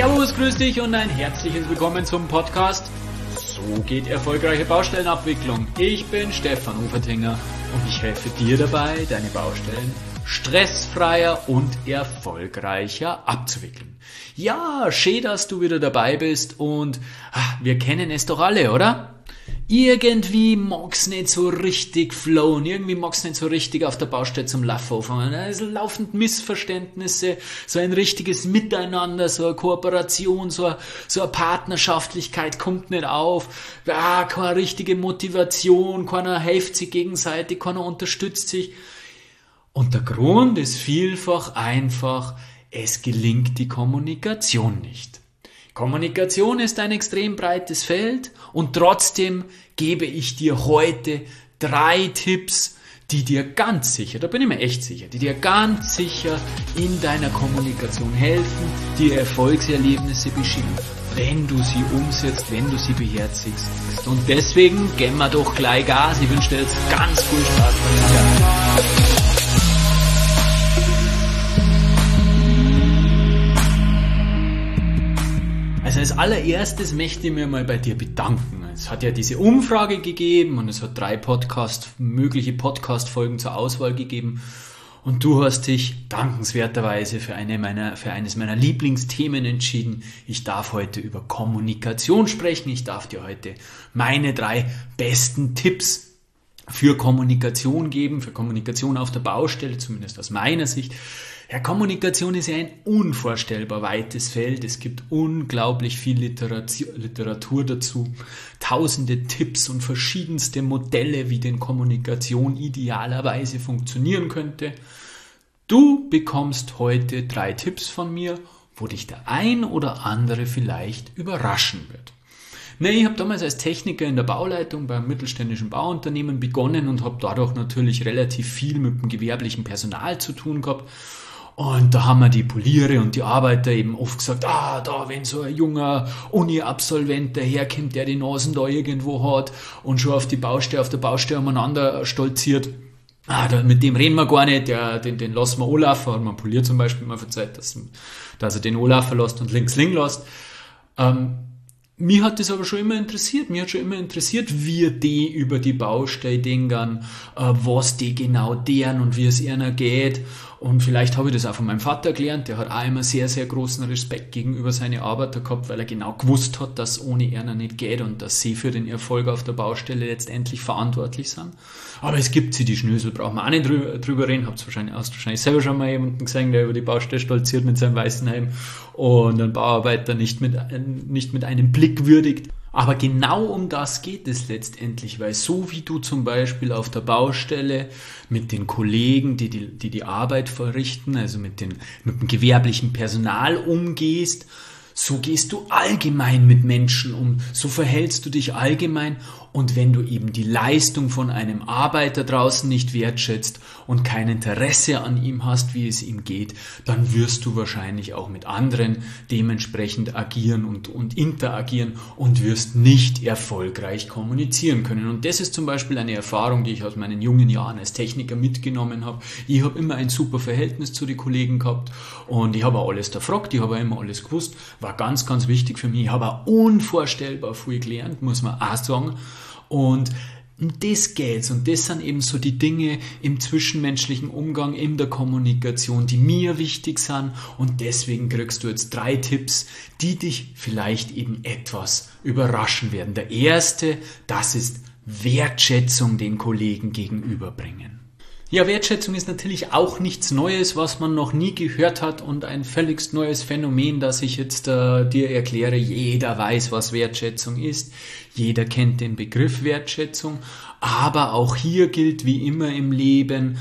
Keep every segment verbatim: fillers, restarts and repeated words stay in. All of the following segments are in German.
Servus, grüß dich und ein herzliches Willkommen zum Podcast So geht erfolgreiche Baustellenabwicklung. Ich bin Stefan Ufertinger und ich helfe dir dabei, deine Baustellen stressfreier und erfolgreicher abzuwickeln. Ja, schön, dass du wieder dabei bist und ach, wir kennen es doch alle, oder? Irgendwie mag's nicht so richtig flowen, irgendwie mag's nicht so richtig auf der Baustelle zum Laufen anfangen. Es laufen Missverständnisse, so ein richtiges Miteinander, so eine Kooperation, so eine, so eine Partnerschaftlichkeit kommt nicht auf. Ja, keine richtige Motivation, keiner hilft sich gegenseitig, keiner unterstützt sich. Und der Grund ist vielfach einfach, es gelingt die Kommunikation nicht. Kommunikation ist ein extrem breites Feld und trotzdem gebe ich dir heute drei Tipps, die dir ganz sicher, da bin ich mir echt sicher, die dir ganz sicher in deiner Kommunikation helfen, dir Erfolgserlebnisse beschicken, wenn du sie umsetzt, wenn du sie beherzigst. Und deswegen geben wir doch gleich Gas. Ich wünsche dir jetzt ganz viel Spaß beim Also als allererstes möchte ich mir mal bei dir bedanken. Es hat ja diese Umfrage gegeben und es hat drei Podcast, mögliche Podcast-Folgen zur Auswahl gegeben. Und du hast dich dankenswerterweise für, eine meiner, für eines meiner Lieblingsthemen entschieden. Ich darf heute über Kommunikation sprechen. Ich darf dir heute meine drei besten Tipps für Kommunikation geben, für Kommunikation auf der Baustelle, zumindest aus meiner Sicht. Ja, Kommunikation ist ja ein unvorstellbar weites Feld. Es gibt unglaublich viel Literatur, Literatur dazu, tausende Tipps und verschiedenste Modelle, wie denn Kommunikation idealerweise funktionieren könnte. Du bekommst heute drei Tipps von mir, wo dich der ein oder andere vielleicht überraschen wird. Nee, ich habe damals als Techniker in der Bauleitung beim mittelständischen Bauunternehmen begonnen und habe dadurch natürlich relativ viel mit dem gewerblichen Personal zu tun gehabt. Und da haben wir die Poliere und die Arbeiter eben oft gesagt, ah, da, wenn so ein junger Uni-Absolvent daherkommt, der die Nasen da irgendwo hat und schon auf die Baustelle, auf der Baustelle umeinander stolziert, ah, da, mit dem reden wir gar nicht, der, den, den lassen wir anlaufen, hat man Polier zum Beispiel mal verzeiht, dass, dass er den anlaufen lässt und links liegen lässt. Ähm, Mich hat das aber schon immer interessiert. Mir hat schon immer interessiert, wie die über die Baustelle denken, was die genau deren und wie es ihnen geht. Und vielleicht habe ich das auch von meinem Vater gelernt. Der hat auch immer sehr, sehr großen Respekt gegenüber seinen Arbeiter gehabt, weil er genau gewusst hat, dass es ohne ihnen nicht geht und dass sie für den Erfolg auf der Baustelle letztendlich verantwortlich sind. Aber es gibt sie, die Schnösel, brauchen wir auch nicht drüber, drüber reden. Habt wahrscheinlich, hast wahrscheinlich selber schon mal jemanden gesehen, der über die Baustelle stolziert mit seinem weißen Helm und einen Bauarbeiter nicht mit, nicht mit einem Blick würdigt. Aber genau um das geht es letztendlich, weil so wie du zum Beispiel auf der Baustelle mit den Kollegen, die die, die, die Arbeit verrichten, also mit, den, mit dem gewerblichen Personal umgehst, so gehst du allgemein mit Menschen um, so verhältst du dich allgemein und wenn du eben die Leistung von einem Arbeiter draußen nicht wertschätzt und kein Interesse an ihm hast, wie es ihm geht, dann wirst du wahrscheinlich auch mit anderen dementsprechend agieren und, und interagieren und wirst nicht erfolgreich kommunizieren können. Und das ist zum Beispiel eine Erfahrung, die ich aus meinen jungen Jahren als Techniker mitgenommen habe. Ich habe immer ein super Verhältnis zu den Kollegen gehabt und ich habe auch alles erfragt, ich habe auch immer alles gewusst, war ganz, ganz wichtig für mich. Ich habe auch unvorstellbar viel gelernt, muss man auch sagen. Und um das geht's und das sind eben so die Dinge im zwischenmenschlichen Umgang, in der Kommunikation, die mir wichtig sind und deswegen kriegst du jetzt drei Tipps, die dich vielleicht eben etwas überraschen werden. Der erste, das ist Wertschätzung den Kollegen gegenüberbringen. Ja, Wertschätzung ist natürlich auch nichts Neues, was man noch nie gehört hat und ein völlig neues Phänomen, das ich jetzt äh, dir erkläre. Jeder weiß, was Wertschätzung ist. Jeder kennt den Begriff Wertschätzung. Aber auch hier gilt wie immer im Leben,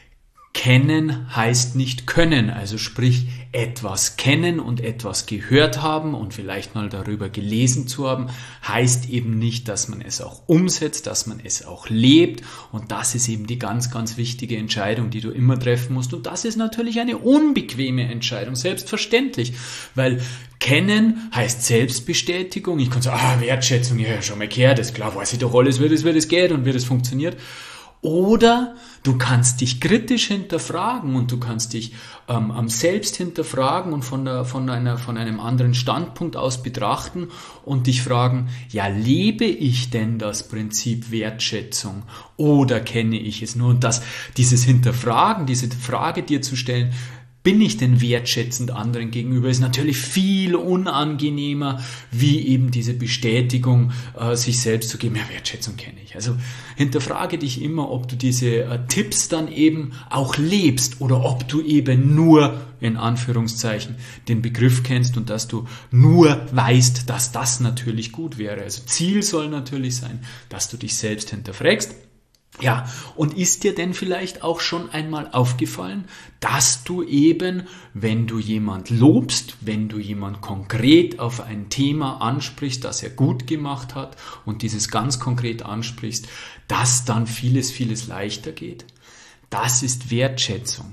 kennen heißt nicht können. Also sprich, etwas kennen und etwas gehört haben und vielleicht mal darüber gelesen zu haben, heißt eben nicht, dass man es auch umsetzt, dass man es auch lebt. Und das ist eben die ganz, ganz wichtige Entscheidung, die du immer treffen musst. Und das ist natürlich eine unbequeme Entscheidung, selbstverständlich, weil kennen heißt Selbstbestätigung. Ich kann sagen, ah, Wertschätzung, ja, schon mal gehört, ist klar, weiß ich doch alles, wie das, wie das geht und wie das funktioniert. Oder du kannst dich kritisch hinterfragen und du kannst dich ähm, selbst hinterfragen und von, der, von, einer, von einem anderen Standpunkt aus betrachten und dich fragen, ja, lebe ich denn das Prinzip Wertschätzung oder kenne ich es nur? Und das, dieses Hinterfragen, diese Frage dir zu stellen, bin ich denn wertschätzend anderen gegenüber, ist natürlich viel unangenehmer, wie eben diese Bestätigung, äh, sich selbst zu geben, ja, Wertschätzung kenne ich. Also hinterfrage dich immer, ob du diese äh, Tipps dann eben auch lebst oder ob du eben nur, in Anführungszeichen, den Begriff kennst und dass du nur weißt, dass das natürlich gut wäre. Also Ziel soll natürlich sein, dass du dich selbst hinterfragst. Ja, und ist dir denn vielleicht auch schon einmal aufgefallen, dass du eben, wenn du jemand lobst, wenn du jemand konkret auf ein Thema ansprichst, das er gut gemacht hat und dieses ganz konkret ansprichst, dass dann vieles, vieles leichter geht? Das ist Wertschätzung.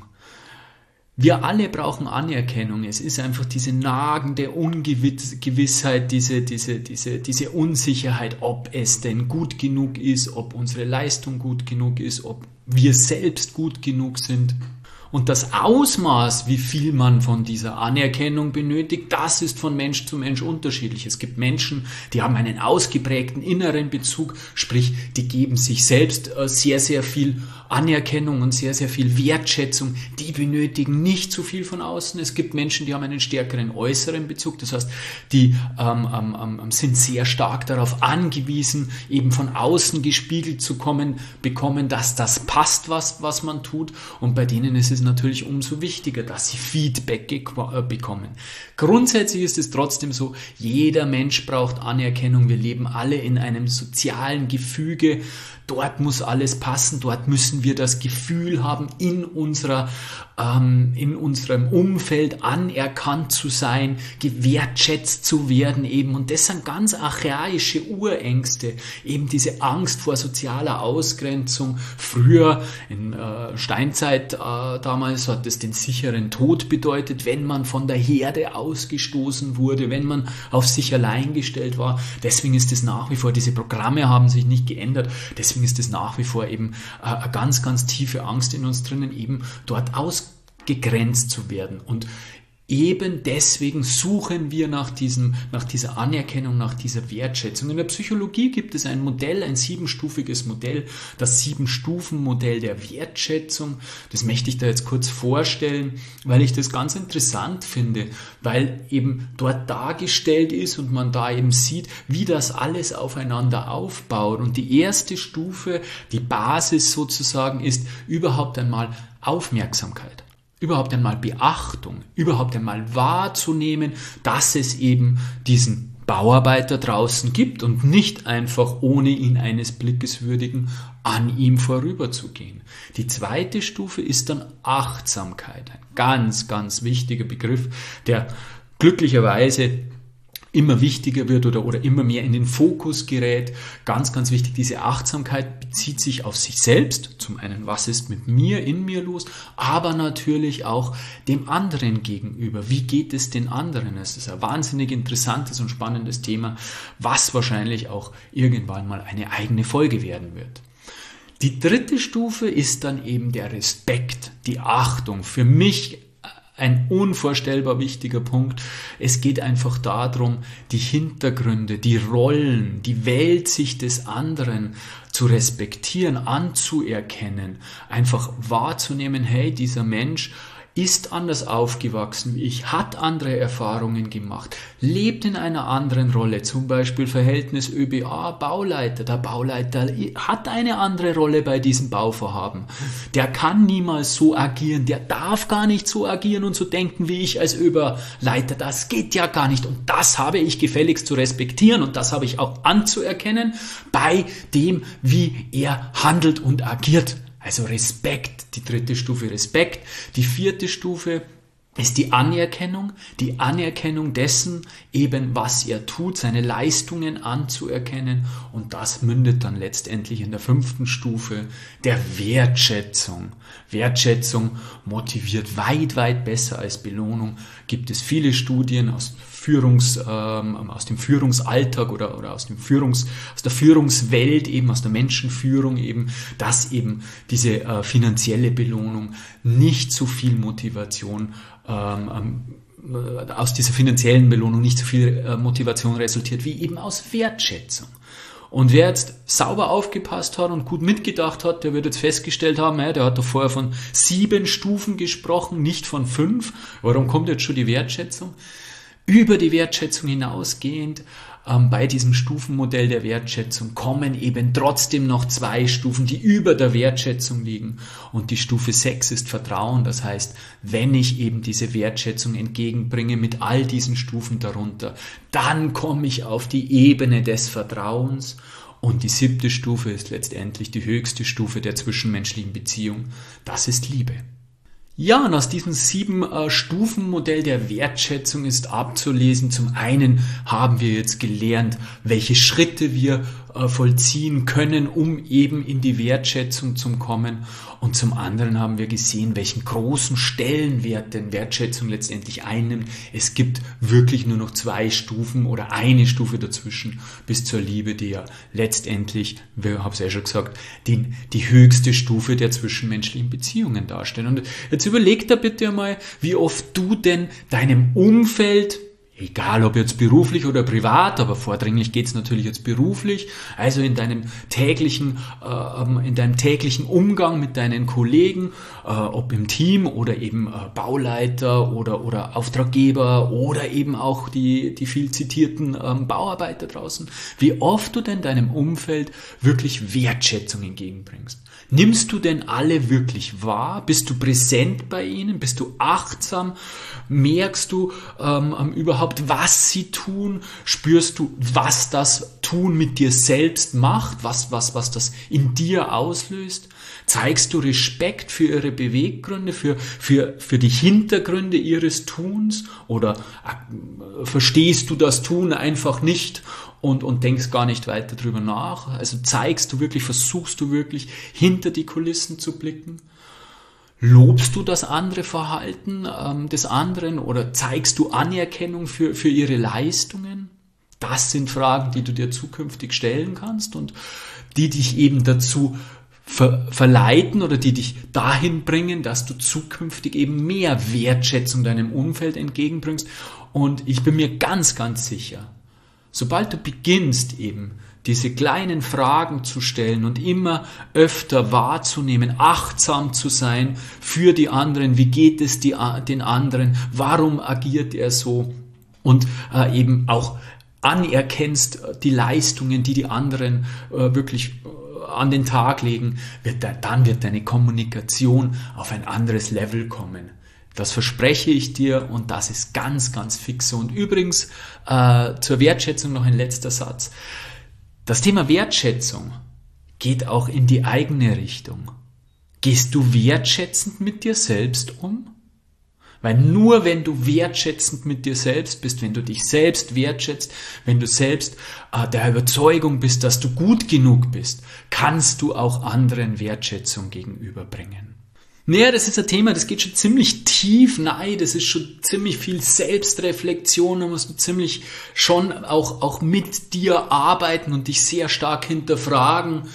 Wir alle brauchen Anerkennung. Es ist einfach diese nagende Ungewissheit, diese, diese, diese, diese Unsicherheit, ob es denn gut genug ist, ob unsere Leistung gut genug ist, ob wir selbst gut genug sind. Und das Ausmaß, wie viel man von dieser Anerkennung benötigt, das ist von Mensch zu Mensch unterschiedlich. Es gibt Menschen, die haben einen ausgeprägten inneren Bezug, sprich, die geben sich selbst sehr, sehr viel Anerkennung und sehr, sehr viel Wertschätzung. Die benötigen nicht so viel von außen. Es gibt Menschen, die haben einen stärkeren äußeren Bezug. Das heißt, die ähm, ähm, sind sehr stark darauf angewiesen, eben von außen gespiegelt zu kommen, bekommen, dass das passt, was, was man tut. Und bei denen ist es natürlich umso wichtiger, dass sie Feedback bekommen. Grundsätzlich ist es trotzdem so, jeder Mensch braucht Anerkennung. Wir leben alle in einem sozialen Gefüge. Dort muss alles passen, dort müssen wir das Gefühl haben, in unserer, ähm, in unserem Umfeld anerkannt zu sein, gewertschätzt zu werden eben. Und das sind ganz archaische Urängste, eben diese Angst vor sozialer Ausgrenzung. Früher in äh, Steinzeit äh, damals hat es den sicheren Tod bedeutet, wenn man von der Herde ausgestoßen wurde, wenn man auf sich allein gestellt war. Deswegen ist es nach wie vor, diese Programme haben sich nicht geändert, deswegen Deswegen ist es nach wie vor eben äh, eine ganz, ganz tiefe Angst in uns drinnen, eben dort ausgegrenzt zu werden. Und eben deswegen suchen wir nach diesem, nach dieser Anerkennung, nach dieser Wertschätzung. In der Psychologie gibt es ein Modell, ein siebenstufiges Modell, das Sieben-Stufen-Modell der Wertschätzung. Das möchte ich da jetzt kurz vorstellen, weil ich das ganz interessant finde, weil eben dort dargestellt ist und man da eben sieht, wie das alles aufeinander aufbaut. Und die erste Stufe, die Basis sozusagen, ist überhaupt einmal Aufmerksamkeit. Überhaupt einmal Beachtung, überhaupt einmal wahrzunehmen, dass es eben diesen Bauarbeiter draußen gibt und nicht einfach ohne ihn eines Blickes würdigen, an ihm vorüberzugehen. Die zweite Stufe ist dann Achtsamkeit, ein ganz, ganz wichtiger Begriff, der glücklicherweise immer wichtiger wird oder, oder immer mehr in den Fokus gerät. Ganz, ganz wichtig, diese Achtsamkeit bezieht sich auf sich selbst. Zum einen, was ist mit mir, in mir los, aber natürlich auch dem anderen gegenüber. Wie geht es den anderen? Es ist ein wahnsinnig interessantes und spannendes Thema, was wahrscheinlich auch irgendwann mal eine eigene Folge werden wird. Die dritte Stufe ist dann eben der Respekt, die Achtung. Für mich ein unvorstellbar wichtiger Punkt. Es geht einfach darum, die Hintergründe, die Rollen, die Weltsicht des anderen zu respektieren, anzuerkennen, einfach wahrzunehmen, hey, dieser Mensch ist anders aufgewachsen wie ich, hat andere Erfahrungen gemacht, lebt in einer anderen Rolle, zum Beispiel Verhältnis Ö B A, Bauleiter. Der Bauleiter hat eine andere Rolle bei diesem Bauvorhaben. Der kann niemals so agieren, der darf gar nicht so agieren und so denken wie ich als Überleiter. Das geht ja gar nicht und das habe ich gefälligst zu respektieren und das habe ich auch anzuerkennen bei dem, wie er handelt und agiert. Also Respekt, die dritte Stufe Respekt. Die vierte Stufe ist die Anerkennung, die Anerkennung dessen, eben was er tut, seine Leistungen anzuerkennen. Und das mündet dann letztendlich in der fünften Stufe der Wertschätzung. Wertschätzung motiviert weit, weit besser als Belohnung. Gibt es viele Studien aus Führungs, ähm, aus dem Führungsalltag oder, oder aus dem Führungs, aus der Führungswelt eben, aus der Menschenführung eben, dass eben diese äh, finanzielle Belohnung nicht so viel Motivation ähm, aus dieser finanziellen Belohnung nicht so viel äh, Motivation resultiert, wie eben aus Wertschätzung. Und wer jetzt sauber aufgepasst hat und gut mitgedacht hat, der wird jetzt festgestellt haben, ja, der hat doch vorher von sieben Stufen gesprochen, nicht von fünf. Warum kommt jetzt schon die Wertschätzung? Über die Wertschätzung hinausgehend, ähm, bei diesem Stufenmodell der Wertschätzung kommen eben trotzdem noch zwei Stufen, die über der Wertschätzung liegen. Und die Stufe sechs ist Vertrauen. Das heißt, wenn ich eben diese Wertschätzung entgegenbringe mit all diesen Stufen darunter, dann komme ich auf die Ebene des Vertrauens. Und die siebte Stufe ist letztendlich die höchste Stufe der zwischenmenschlichen Beziehung. Das ist Liebe. Ja, und aus diesem sieben äh, Stufenmodell der Wertschätzung ist abzulesen. Zum einen haben wir jetzt gelernt, welche Schritte wir äh, vollziehen können, um eben in die Wertschätzung zu kommen. Und zum anderen haben wir gesehen, welchen großen Stellenwert denn Wertschätzung letztendlich einnimmt. Es gibt wirklich nur noch zwei Stufen oder eine Stufe dazwischen bis zur Liebe, die ja letztendlich, ich habe es ja schon gesagt, die, die höchste Stufe der zwischenmenschlichen Beziehungen darstellt. Und jetzt überleg da bitte mal, wie oft du denn deinem Umfeld, egal ob jetzt beruflich oder privat, aber vordringlich geht es natürlich jetzt beruflich, also in deinem täglichen, äh, in deinem täglichen Umgang mit deinen Kollegen, äh, ob im Team oder eben äh, Bauleiter oder, oder Auftraggeber oder eben auch die, die viel zitierten ähm, Bauarbeiter draußen, wie oft du denn deinem Umfeld wirklich Wertschätzung entgegenbringst. Nimmst du denn alle wirklich wahr? Bist du präsent bei ihnen? Bist du achtsam? Merkst du ähm, überhaupt, was sie tun? Spürst du, was das Tun mit dir selbst macht? Was, was, was das in dir auslöst? Zeigst du Respekt für ihre Beweggründe, für, für, für die Hintergründe ihres Tuns? Oder äh, verstehst du das Tun einfach nicht und, und denkst gar nicht weiter drüber nach? Also zeigst du wirklich, versuchst du wirklich, hinter die Kulissen zu blicken? Lobst du das andere Verhalten ähm, des anderen oder zeigst du Anerkennung für, für ihre Leistungen? Das sind Fragen, die du dir zukünftig stellen kannst und die dich eben dazu ver- verleiten oder die dich dahin bringen, dass du zukünftig eben mehr Wertschätzung deinem Umfeld entgegenbringst. Und ich bin mir ganz, ganz sicher, sobald du beginnst eben diese kleinen Fragen zu stellen und immer öfter wahrzunehmen, achtsam zu sein für die anderen, wie geht es die, den anderen, warum agiert er so und äh, eben auch anerkennst die Leistungen, die die anderen äh, wirklich äh, an den Tag legen, wird da, dann wird deine Kommunikation auf ein anderes Level kommen. Das verspreche ich dir und das ist ganz, ganz fix. Und übrigens äh, zur Wertschätzung noch ein letzter Satz. Das Thema Wertschätzung geht auch in die eigene Richtung. Gehst du wertschätzend mit dir selbst um? Weil nur wenn du wertschätzend mit dir selbst bist, wenn du dich selbst wertschätzt, wenn du selbst äh, der Überzeugung bist, dass du gut genug bist, kannst du auch anderen Wertschätzung gegenüberbringen. Naja, das ist ein Thema, das geht schon ziemlich tief rein, das ist schon ziemlich viel Selbstreflexion, da musst du ziemlich schon auch, auch mit dir arbeiten und dich sehr stark hinterfragen.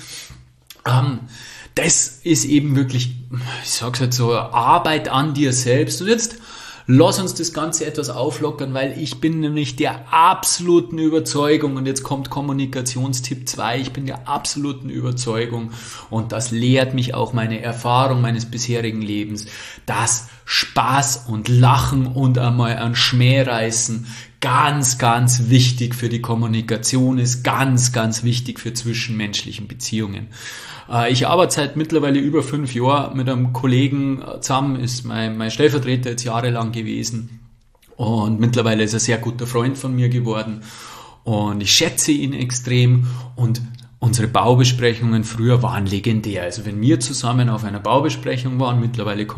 Ähm, das ist eben wirklich, ich sag's halt so, Arbeit an dir selbst. Und jetzt lass uns das Ganze etwas auflockern, weil ich bin nämlich der absoluten Überzeugung, und jetzt kommt Kommunikationstipp zwei, ich bin der absoluten Überzeugung, und das lehrt mich auch meine Erfahrung meines bisherigen Lebens, dass Spaß und Lachen und einmal ein Schmähreißen ganz, ganz wichtig für die Kommunikation ist, ganz, ganz wichtig für zwischenmenschlichen Beziehungen. Ich arbeite seit mittlerweile über fünf Jahren mit einem Kollegen zusammen, ist mein, mein Stellvertreter jetzt jahrelang gewesen und mittlerweile ist er ein sehr guter Freund von mir geworden und ich schätze ihn extrem und unsere Baubesprechungen früher waren legendär. Also wenn wir zusammen auf einer Baubesprechung waren, mittlerweile kommt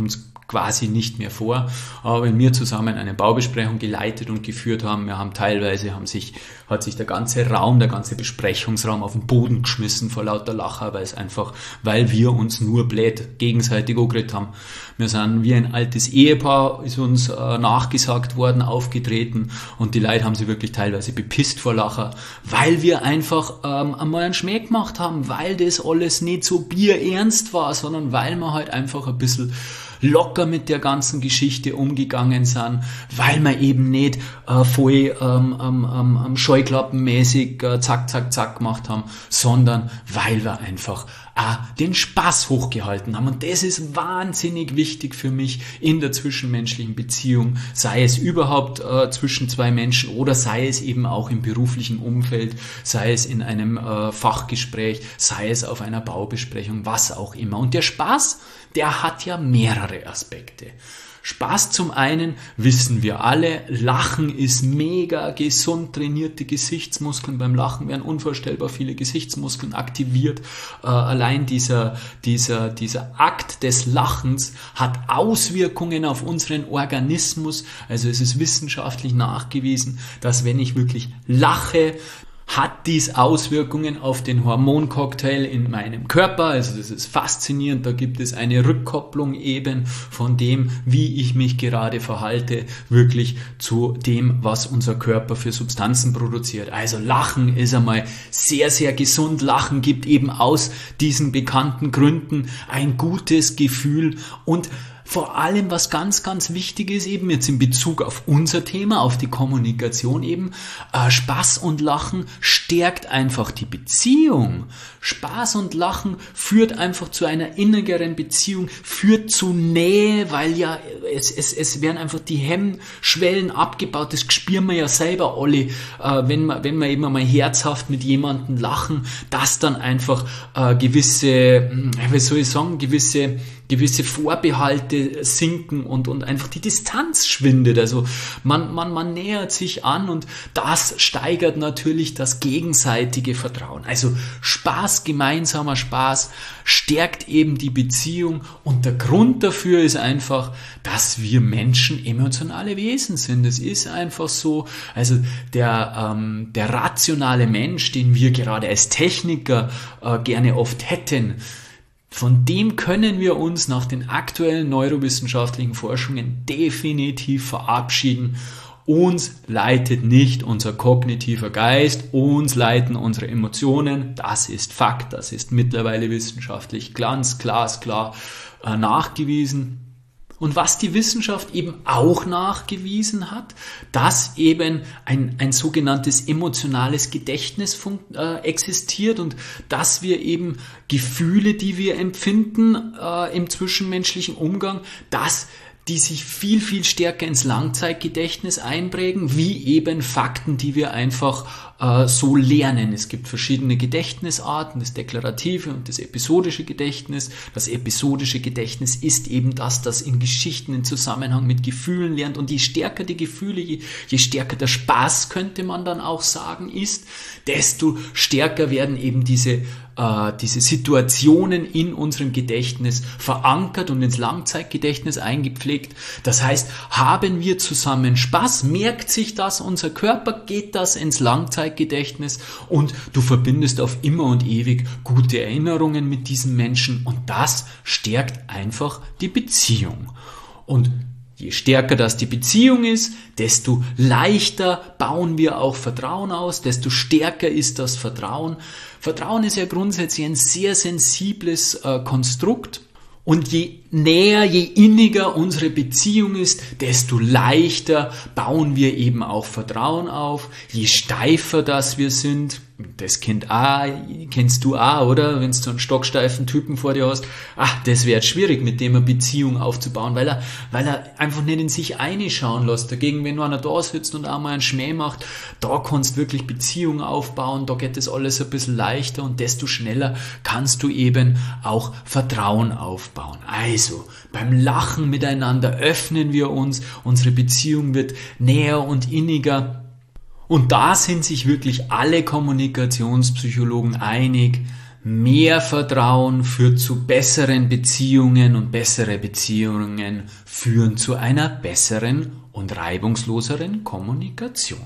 quasi nicht mehr vor. Aber wenn wir zusammen eine Baubesprechung geleitet und geführt haben, wir haben teilweise, haben sich, hat sich der ganze Raum, der ganze Besprechungsraum auf den Boden geschmissen vor lauter Lacher, weil es einfach, weil wir uns nur blöd gegenseitig angeredet haben. Wir sind wie ein altes Ehepaar, ist uns äh, nachgesagt worden, aufgetreten, und die Leute haben sich wirklich teilweise bepisst vor Lacher, weil wir einfach ähm, einmal einen Schmäh gemacht haben, weil das alles nicht so bierernst war, sondern weil wir halt einfach ein bisschen locker mit der ganzen Geschichte umgegangen sind, weil wir eben nicht äh, voll ähm, ähm, ähm, scheuklappenmäßig äh, zack, zack, zack gemacht haben, sondern weil wir einfach äh, den Spaß hochgehalten haben. Und das ist wahnsinnig wichtig für mich in der zwischenmenschlichen Beziehung, sei es überhaupt äh, zwischen zwei Menschen oder sei es eben auch im beruflichen Umfeld, sei es in einem äh, Fachgespräch, sei es auf einer Baubesprechung, was auch immer. Und der Spaß, der hat ja mehrere Aspekte. Spaß zum einen, wissen wir alle, Lachen ist mega gesund, trainierte Gesichtsmuskeln. Beim Lachen werden unvorstellbar viele Gesichtsmuskeln aktiviert. Äh, allein dieser, dieser, dieser Akt des Lachens hat Auswirkungen auf unseren Organismus. Also es ist wissenschaftlich nachgewiesen, dass wenn ich wirklich lache, hat dies Auswirkungen auf den Hormoncocktail in meinem Körper. Also das ist faszinierend. Da gibt es eine Rückkopplung eben von dem, wie ich mich gerade verhalte, wirklich zu dem, was unser Körper für Substanzen produziert. Also Lachen ist einmal sehr, sehr gesund. Lachen gibt eben aus diesen bekannten Gründen ein gutes Gefühl, und vor allem, was ganz, ganz wichtig ist, eben jetzt in Bezug auf unser Thema, auf die Kommunikation eben, äh, Spaß und Lachen stärkt einfach die Beziehung. Spaß und Lachen führt einfach zu einer innigeren Beziehung, führt zu Nähe, weil ja es, es, es werden einfach die Hemmschwellen abgebaut. Das spüren wir ja selber alle, äh, wenn wir, wenn wir eben einmal herzhaft mit jemandem lachen, dass dann einfach äh, gewisse, wie soll ich sagen, gewisse gewisse Vorbehalte sinken und, und einfach die Distanz schwindet. Also man, man, man nähert sich an, und das steigert natürlich das gegenseitige Vertrauen. Also Spaß, gemeinsamer Spaß stärkt eben die Beziehung, und der Grund dafür ist einfach, dass wir Menschen emotionale Wesen sind. Es ist einfach so. Also der, ähm, der rationale Mensch, den wir gerade als Techniker äh, gerne oft hätten, von dem können wir uns nach den aktuellen neurowissenschaftlichen Forschungen definitiv verabschieden. Uns leitet nicht unser kognitiver Geist, uns leiten unsere Emotionen. Das ist Fakt, das ist mittlerweile wissenschaftlich ganz glasklar äh, nachgewiesen. Und was die Wissenschaft eben auch nachgewiesen hat, dass eben ein, ein sogenanntes emotionales Gedächtnis fun- äh, existiert, und dass wir eben Gefühle, die wir empfinden äh, im zwischenmenschlichen Umgang, dass die sich viel, viel stärker ins Langzeitgedächtnis einprägen, wie eben Fakten, die wir einfach äh, so lernen. Es gibt verschiedene Gedächtnisarten, das deklarative und das episodische Gedächtnis. Das episodische Gedächtnis ist eben das, das in Geschichten in Zusammenhang mit Gefühlen lernt, und je stärker die Gefühle, je, je stärker der Spaß, könnte man dann auch sagen, ist, desto stärker werden eben diese äh, diese Situationen in unserem Gedächtnis verankert und ins Langzeitgedächtnis eingepflegt. Das heißt, haben wir zusammen Spaß, merkt sich das unser Körper, geht das ins Langzeitgedächtnis, und du verbindest auf immer und ewig gute Erinnerungen mit diesen Menschen, und das stärkt einfach die Beziehung. Und je stärker das die Beziehung ist, desto leichter bauen wir auch Vertrauen aus, desto stärker ist das Vertrauen. Vertrauen ist ja grundsätzlich ein sehr sensibles äh, Konstrukt, und je näher, je inniger unsere Beziehung ist, desto leichter bauen wir eben auch Vertrauen auf. Je steifer das wir sind, das kennt auch, kennst du auch, oder? Wenn du so einen stocksteifen Typen vor dir hast, ach, das wird schwierig, mit dem eine Beziehung aufzubauen, weil er, weil er einfach nicht in sich reinschauen lässt. Dagegen, wenn einer da sitzt und auch mal einen Schmäh macht, da kannst du wirklich Beziehungen aufbauen, da geht das alles ein bisschen leichter, und desto schneller kannst du eben auch Vertrauen aufbauen. Also, beim Lachen miteinander öffnen wir uns, unsere Beziehung wird näher und inniger. Und da sind sich wirklich alle Kommunikationspsychologen einig, mehr Vertrauen führt zu besseren Beziehungen und bessere Beziehungen führen zu einer besseren und reibungsloseren Kommunikation.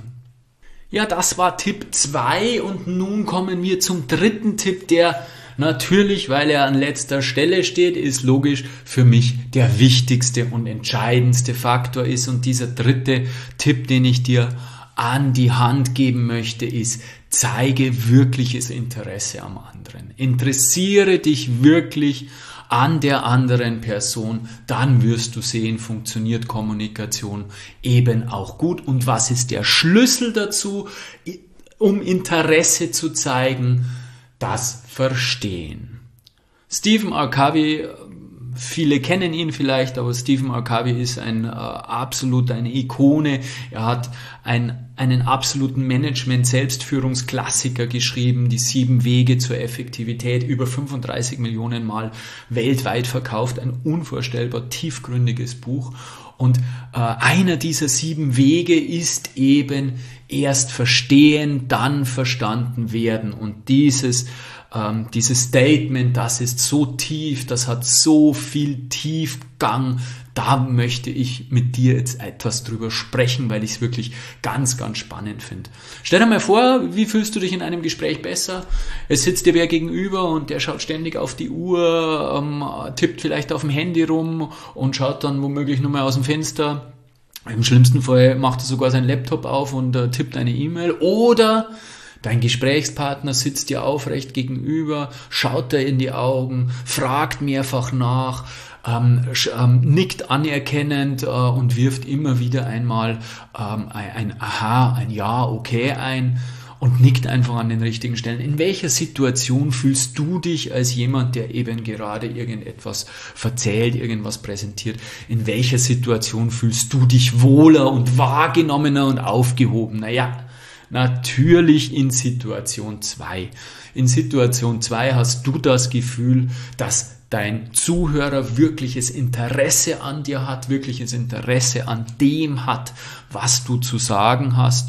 Ja, das war Tipp zwei und nun kommen wir zum dritten Tipp, der natürlich, weil er an letzter Stelle steht, ist logisch für mich der wichtigste und entscheidendste Faktor ist. Und dieser dritte Tipp, den ich dir an die Hand geben möchte, ist: Zeige wirkliches Interesse am anderen. Interessiere dich wirklich an der anderen Person, dann wirst du sehen, funktioniert Kommunikation eben auch gut. Und was ist der Schlüssel dazu, um Interesse zu zeigen? Das Verstehen. Stephen R. Covey, viele kennen ihn vielleicht, aber Stephen R. Covey ist ein äh, absolut eine Ikone. Er hat ein, einen absoluten Management-Selbstführungsklassiker geschrieben, die sieben Wege zur Effektivität, über fünfunddreißig Millionen Mal weltweit verkauft, ein unvorstellbar tiefgründiges Buch. Und äh, einer dieser sieben Wege ist eben erst verstehen, dann verstanden werden. Und dieses ähm, dieses Statement, das ist so tief, das hat so viel Tiefgang, da möchte ich mit dir jetzt etwas drüber sprechen, weil ich es wirklich ganz, ganz spannend finde. Stell dir mal vor, wie fühlst du dich in einem Gespräch besser? Es sitzt dir wer gegenüber und der schaut ständig auf die Uhr, ähm, tippt vielleicht auf dem Handy rum und schaut dann womöglich nur mal aus dem Fenster. Im schlimmsten Fall macht er sogar seinen Laptop auf und äh, tippt eine E-Mail. Oder dein Gesprächspartner sitzt dir aufrecht gegenüber, schaut dir in die Augen, fragt mehrfach nach, ähm, ähm, nickt anerkennend äh, und wirft immer wieder einmal ähm, ein, ein Aha, ein Ja, okay ein und nickt einfach an den richtigen Stellen. In welcher Situation fühlst du dich als jemand, der eben gerade irgendetwas verzählt, irgendwas präsentiert? In welcher Situation fühlst du dich wohler und wahrgenommener und aufgehobener? Ja, natürlich in Situation zwei. In Situation zwei hast du das Gefühl, dass dein Zuhörer wirkliches Interesse an dir hat, wirkliches Interesse an dem hat, was du zu sagen hast.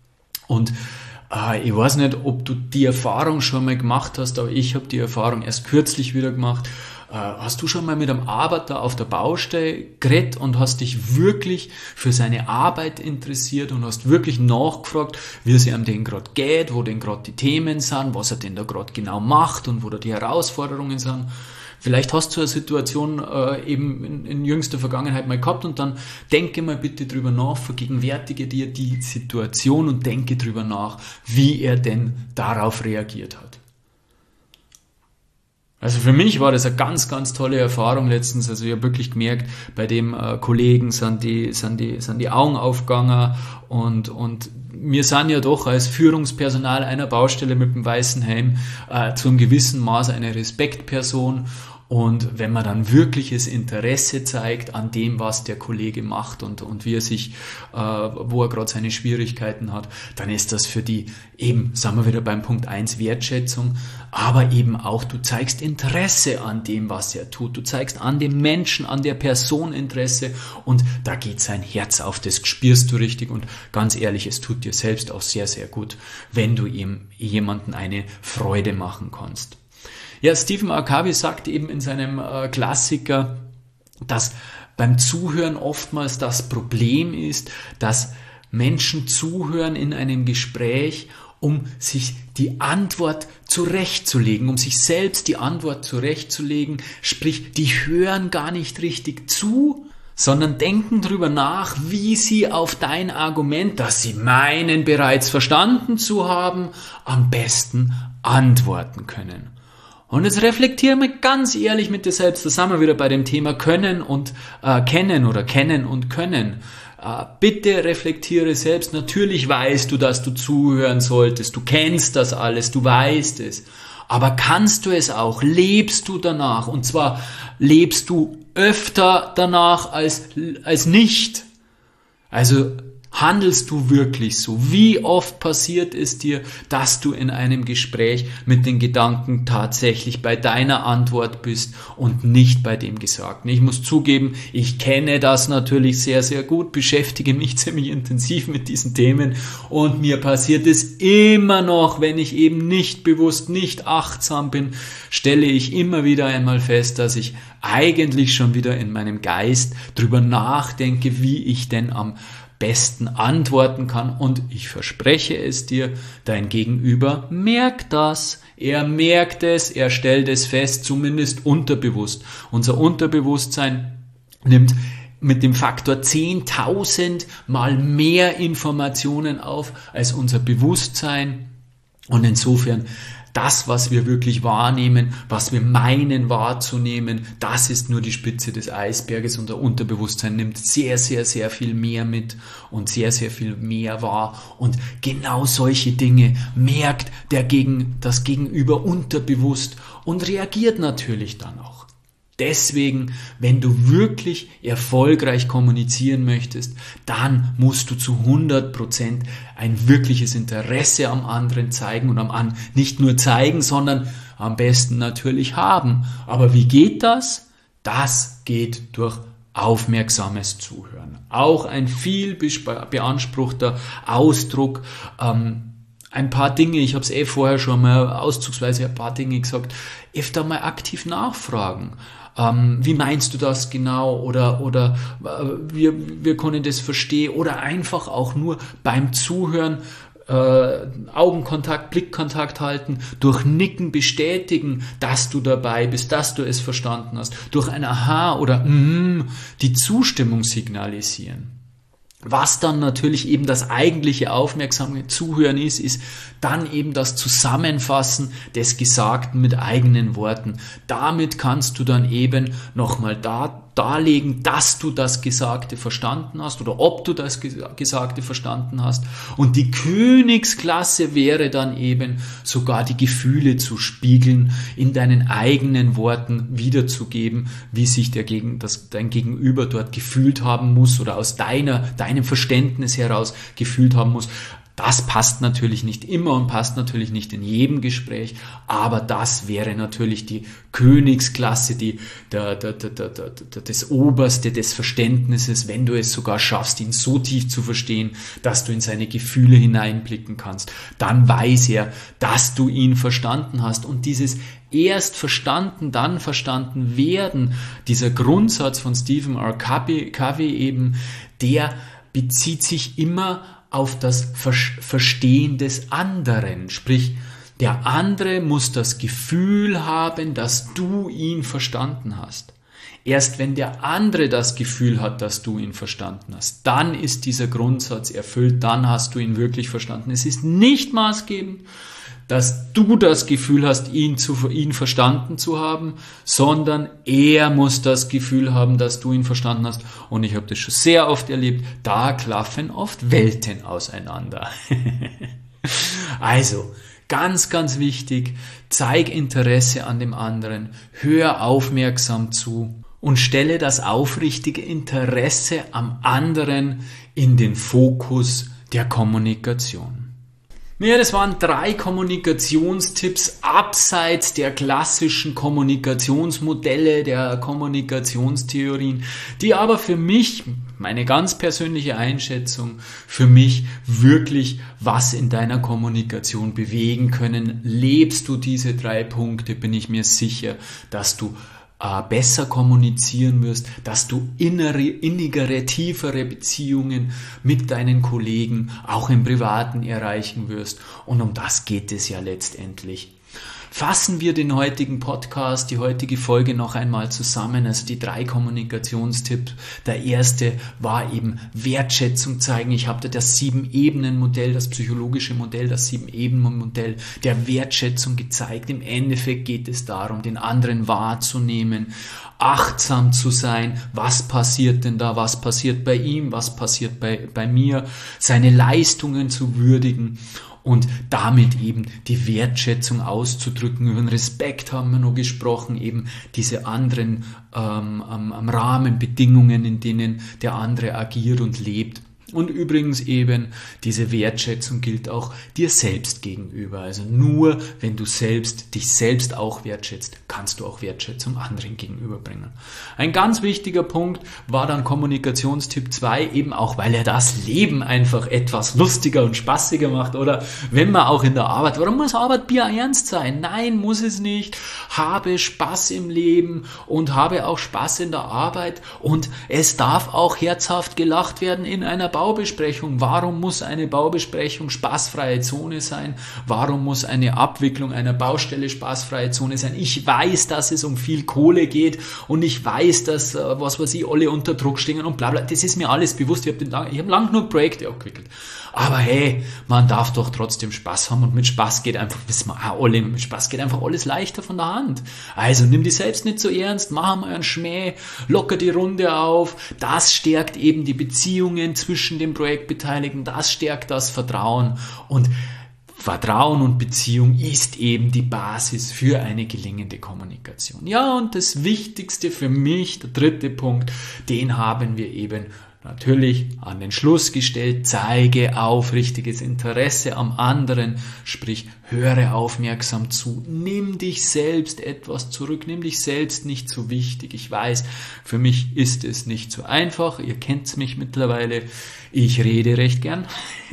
Und äh, ich weiß nicht, ob du die Erfahrung schon mal gemacht hast, aber ich habe die Erfahrung erst kürzlich wieder gemacht. Hast du schon mal mit einem Arbeiter auf der Baustelle geredet und hast dich wirklich für seine Arbeit interessiert und hast wirklich nachgefragt, wie es ihm denn gerade geht, wo denn gerade die Themen sind, was er denn da gerade genau macht und wo da die Herausforderungen sind? Vielleicht hast du eine Situation äh, eben in, in jüngster Vergangenheit mal gehabt und dann denke mal bitte drüber nach, vergegenwärtige dir die Situation und denke drüber nach, wie er denn darauf reagiert hat. Also für mich war das eine ganz, ganz tolle Erfahrung letztens. Also ich habe wirklich gemerkt, bei dem äh, Kollegen sind die, sind, die, sind die Augen aufgegangen und, und wir sind ja doch als Führungspersonal einer Baustelle mit dem weißen Helm äh, zu einem gewissen Maß eine Respektperson. Und wenn man dann wirkliches Interesse zeigt an dem, was der Kollege macht und, und wie er sich, äh, wo er gerade seine Schwierigkeiten hat, dann ist das für die eben, sagen wir wieder beim Punkt eins, Wertschätzung, aber eben auch, du zeigst Interesse an dem, was er tut. Du zeigst an dem Menschen, an der Person Interesse und da geht sein Herz auf, das spürst du richtig und ganz ehrlich, es tut dir selbst auch sehr, sehr gut, wenn du ihm jemanden eine Freude machen kannst. Ja, Stephen R. Covey sagt eben in seinem äh, Klassiker, dass beim Zuhören oftmals das Problem ist, dass Menschen zuhören in einem Gespräch, um sich die Antwort zurechtzulegen, um sich selbst die Antwort zurechtzulegen, sprich, die hören gar nicht richtig zu, sondern denken drüber nach, wie sie auf dein Argument, das sie meinen bereits verstanden zu haben, am besten antworten können. Und jetzt reflektiere mal ganz ehrlich mit dir selbst, da sind wir wieder bei dem Thema Können und äh, Kennen oder Kennen und Können. Äh, bitte reflektiere selbst, natürlich weißt du, dass du zuhören solltest, du kennst das alles, du weißt es. Aber kannst du es auch? Lebst du danach? Und zwar lebst du öfter danach als, als nicht. Also Handelst du wirklich so? Wie oft passiert es dir, dass du in einem Gespräch mit den Gedanken tatsächlich bei deiner Antwort bist und nicht bei dem Gesagten? Ich muss zugeben, ich kenne das natürlich sehr, sehr gut, beschäftige mich ziemlich intensiv mit diesen Themen und mir passiert es immer noch, wenn ich eben nicht bewusst, nicht achtsam bin, stelle ich immer wieder einmal fest, dass ich eigentlich schon wieder in meinem Geist drüber nachdenke, wie ich denn am besten antworten kann, und ich verspreche es dir, dein Gegenüber merkt das. Er merkt es, er stellt es fest, zumindest unterbewusst. Unser Unterbewusstsein nimmt mit dem Faktor zehntausend mal mehr Informationen auf als unser Bewusstsein, und insofern das, was wir wirklich wahrnehmen, was wir meinen wahrzunehmen, das ist nur die Spitze des Eisberges. Unser Unterbewusstsein nimmt sehr, sehr, sehr viel mehr mit und sehr, sehr viel mehr wahr. Und genau solche Dinge merkt der Gegen, das Gegenüber unterbewusst und reagiert natürlich dann auch. Deswegen, wenn du wirklich erfolgreich kommunizieren möchtest, dann musst du zu hundert Prozent ein wirkliches Interesse am anderen zeigen und am anderen nicht nur zeigen, sondern am besten natürlich haben. Aber wie geht das? Das geht durch aufmerksames Zuhören. Auch ein viel beanspruchter Ausdruck. Ähm, ein paar Dinge, ich habe es eh vorher schon mal auszugsweise ein paar Dinge gesagt, öfter mal aktiv nachfragen. Ähm, wie meinst du das genau? Oder, oder äh, wir, wir können das verstehen. Oder einfach auch nur beim Zuhören äh, Augenkontakt, Blickkontakt halten, durch Nicken bestätigen, dass du dabei bist, dass du es verstanden hast. Durch ein Aha oder mm, die Zustimmung signalisieren. Was dann natürlich eben das eigentliche aufmerksame Zuhören ist, ist dann eben das Zusammenfassen des Gesagten mit eigenen Worten. Damit kannst du dann eben nochmal da, darlegen, dass du das Gesagte verstanden hast oder ob du das Gesagte verstanden hast. Und die Königsklasse wäre dann eben sogar die Gefühle zu spiegeln, in deinen eigenen Worten wiederzugeben, wie sich der Gegen, das, dein Gegenüber dort gefühlt haben muss oder aus deiner, deinem Verständnis heraus gefühlt haben muss. Das passt natürlich nicht immer und passt natürlich nicht in jedem Gespräch, aber das wäre natürlich die Königsklasse, die, der, der, der, der, der, das Oberste des Verständnisses, wenn du es sogar schaffst, ihn so tief zu verstehen, dass du in seine Gefühle hineinblicken kannst. Dann weiß er, dass du ihn verstanden hast, und dieses erst verstanden, dann verstanden werden, dieser Grundsatz von Stephen R. Covey eben, der bezieht sich immer auf das Verstehen des anderen. Sprich, der andere muss das Gefühl haben, dass du ihn verstanden hast. Erst wenn der andere das Gefühl hat, dass du ihn verstanden hast, dann ist dieser Grundsatz erfüllt, dann hast du ihn wirklich verstanden. Es ist nicht maßgebend, dass du das Gefühl hast, ihn, zu, ihn verstanden zu haben, sondern er muss das Gefühl haben, dass du ihn verstanden hast. Und ich habe das schon sehr oft erlebt, da klaffen oft Welten auseinander. Also, ganz, ganz wichtig, zeig Interesse an dem anderen, hör aufmerksam zu und stelle das aufrichtige Interesse am anderen in den Fokus der Kommunikation. Ja, das waren drei Kommunikationstipps abseits der klassischen Kommunikationsmodelle, der Kommunikationstheorien, die aber für mich, meine ganz persönliche Einschätzung, für mich wirklich was in deiner Kommunikation bewegen können. Lebst du diese drei Punkte, bin ich mir sicher, dass du besser kommunizieren wirst, dass du innere, innigere, tiefere Beziehungen mit deinen Kollegen auch im Privaten erreichen wirst. Und um das geht es ja letztendlich. Fassen wir den heutigen Podcast, die heutige Folge noch einmal zusammen. Also die drei Kommunikationstipps. Der erste war eben Wertschätzung zeigen. Ich habe dir das Sieben-Ebenen-Modell, das psychologische Modell, das Sieben-Ebenen-Modell der Wertschätzung gezeigt. Im Endeffekt geht es darum, den anderen wahrzunehmen, achtsam zu sein. Was passiert denn da? Was passiert bei ihm? Was passiert bei, bei mir? Seine Leistungen zu würdigen. Und damit eben die Wertschätzung auszudrücken. Über den Respekt haben wir noch gesprochen, eben diese anderen ähm, am, am Rahmenbedingungen, in denen der andere agiert und lebt. Und übrigens eben, diese Wertschätzung gilt auch dir selbst gegenüber. Also nur wenn du selbst dich selbst auch wertschätzt, kannst du auch Wertschätzung anderen gegenüberbringen. Ein ganz wichtiger Punkt war dann Kommunikationstipp zwei, eben auch, weil er das Leben einfach etwas lustiger und spaßiger macht. Oder wenn man auch in der Arbeit, warum muss Arbeit Bier ernst sein? Nein, muss es nicht. Habe Spaß im Leben und habe auch Spaß in der Arbeit. Und es darf auch herzhaft gelacht werden in einer Baubesprechung. Warum muss eine Baubesprechung spaßfreie Zone sein? Warum muss eine Abwicklung einer Baustelle spaßfreie Zone sein? Ich weiß, dass es um viel Kohle geht und ich weiß, dass, was weiß ich, alle unter Druck stehen und bla bla. Das ist mir alles bewusst. Ich habe lang, ich hab lang genug Projekte abgewickelt. Aber hey, man darf doch trotzdem Spaß haben und mit Spaß geht einfach, wissen wir auch alle, mit Spaß geht einfach alles leichter von der Hand. Also nimm dich selbst nicht so ernst, mach mal einen Schmäh, locker die Runde auf. Das stärkt eben die Beziehungen zwischen den Projektbeteiligten, das stärkt das Vertrauen und Vertrauen und Beziehung ist eben die Basis für eine gelingende Kommunikation. Ja, und das Wichtigste für mich, der dritte Punkt, den haben wir eben natürlich an den Schluss gestellt: zeige aufrichtiges Interesse am anderen, sprich höre aufmerksam zu, nimm dich selbst etwas zurück, nimm dich selbst nicht so wichtig. Ich weiß, für mich ist es nicht so einfach, ihr kennt mich mittlerweile, ich rede recht gern,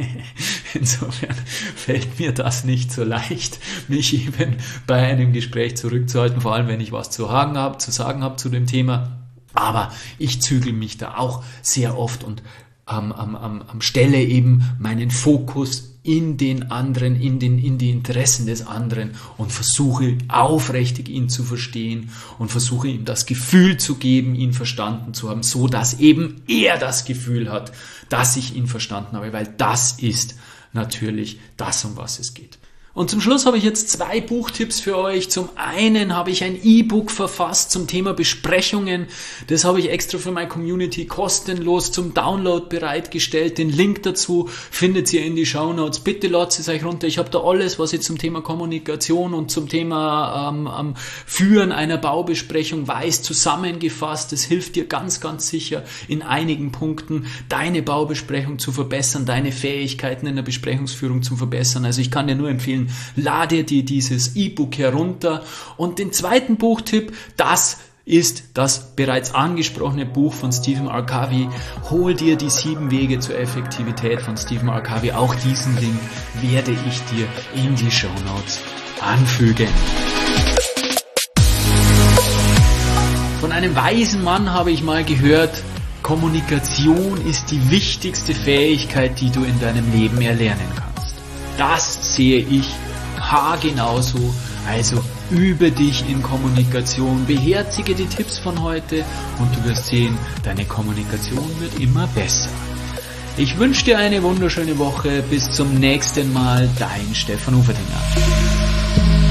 insofern fällt mir das nicht so leicht, mich eben bei einem Gespräch zurückzuhalten, vor allem wenn ich was zu sagen habe, zu sagen habe zu dem Thema. Aber ich zügel mich da auch sehr oft und ähm, am, am, am stelle eben meinen Fokus in den anderen, in, den, in die Interessen des anderen und versuche aufrichtig ihn zu verstehen und versuche ihm das Gefühl zu geben, ihn verstanden zu haben, so dass eben er das Gefühl hat, dass ich ihn verstanden habe, weil das ist natürlich das, um was es geht. Und zum Schluss habe ich jetzt zwei Buchtipps für euch. Zum einen habe ich ein E-Book verfasst zum Thema Besprechungen. Das habe ich extra für meine Community kostenlos zum Download bereitgestellt. Den Link dazu findet ihr in die Shownotes. Bitte ladet es euch runter. Ich habe da alles, was ich zum Thema Kommunikation und zum Thema ähm, Führen einer Baubesprechung weiß, zusammengefasst. Das hilft dir ganz, ganz sicher in einigen Punkten, deine Baubesprechung zu verbessern, deine Fähigkeiten in der Besprechungsführung zu verbessern. Also ich kann dir nur empfehlen, lade dir dieses E-Book herunter. Und den zweiten Buchtipp, das ist das bereits angesprochene Buch von Stephen R. Covey. Hol dir die sieben Wege zur Effektivität von Stephen R. Covey. Auch diesen Link werde ich dir in die Shownotes anfügen. Von einem weisen Mann habe ich mal gehört, Kommunikation ist die wichtigste Fähigkeit, die du in deinem Leben erlernen kannst. Das sehe ich haargenauso. Also übe dich in Kommunikation, beherzige die Tipps von heute und du wirst sehen, deine Kommunikation wird immer besser. Ich wünsche dir eine wunderschöne Woche. Bis zum nächsten Mal. Dein Stefan Uferdinger.